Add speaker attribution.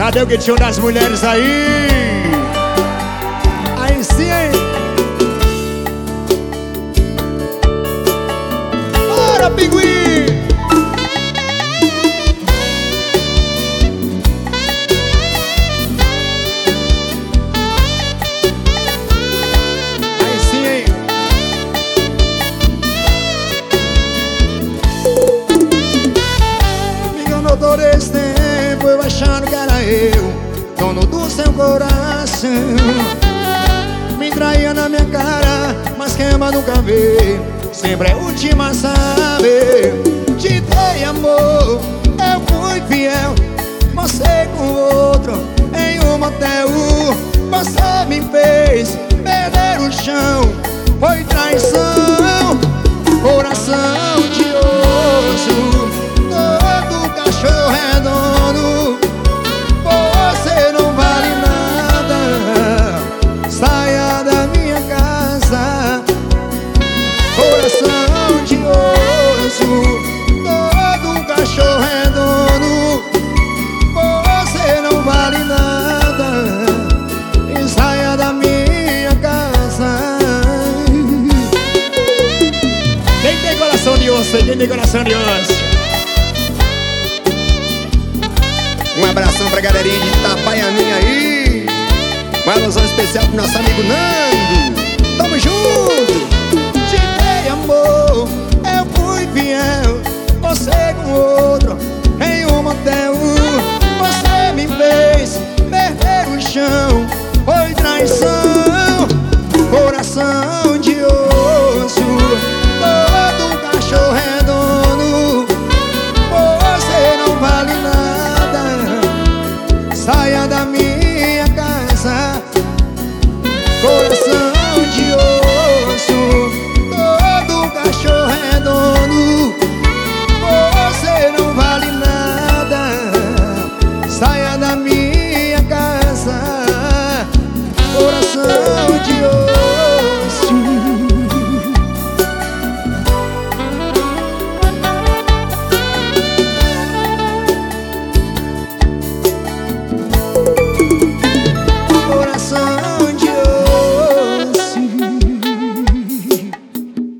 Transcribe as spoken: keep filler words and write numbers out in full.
Speaker 1: Cadê o gritinho das mulheres aí? Aí sim, hein? Bora, pinguim! Aí sim, hein? Me enganou todo esse tempo, eu achando que era eu, dono do seu coração. Me traía na minha cara, mas quem ama nunca vê, sempre é a última a saber. Te dei amor, eu fui fiel, você com outro em um motel. Você me fez perder o chão, foi traição, coração de osso, todo cachorro redondo. Você não vale nada, saia da minha casa. Coração de osso, todo cachorro redondo. Você não vale nada, e saia da minha casa. Quem tem coração de osso? Quem tem coração de osso? Um abração pra galerinha de Itabaianinha aí. Uma alusão especial pro nosso amigo Nando. Tamo junto. Te dei amor, eu fui fiel, você com outro em um motel. Você me fez perder o chão, foi traição, coração